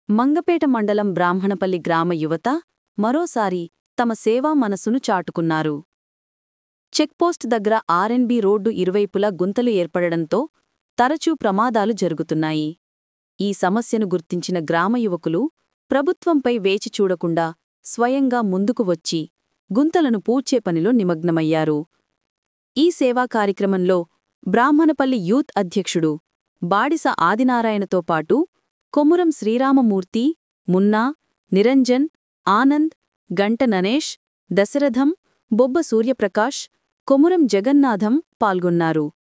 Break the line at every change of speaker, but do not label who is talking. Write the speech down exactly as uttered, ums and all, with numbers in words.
మంగపేట మండలం బ్రాహ్మణపల్లి గ్రామ యువత మరోసారి తమ సేవా మనసును చాటుకున్నారు. చెక్పోస్ట్ దగ్గర ఆర్ఎన్బి రోడ్డు ఇరువైపులా గుంతలు ఏర్పడడంతో తరచూ ప్రమాదాలు జరుగుతున్నాయి. ఈ సమస్యను గుర్తించిన గ్రామ యువకులు ప్రభుత్వంపై వేచి చూడకుండా స్వయంగా ముందుకు వచ్చి గుంతలను పూడ్చే పనిలో నిమగ్నమయ్యారు. ఈ సేవా కార్యక్రమంలో బ్రాహ్మణపల్లి యూత్ అధ్యక్షుడు బాడిస ఆదినారాయణతో పాటు కొమురం శ్రీరామమూర్తి, మున్నా, నిరంజన్, ఆనంద్, గంట ననేష్, దశరథం, బొబ్బ సూర్యప్రకాష్, కొమురం జగన్నాథం పాల్గొన్నారు.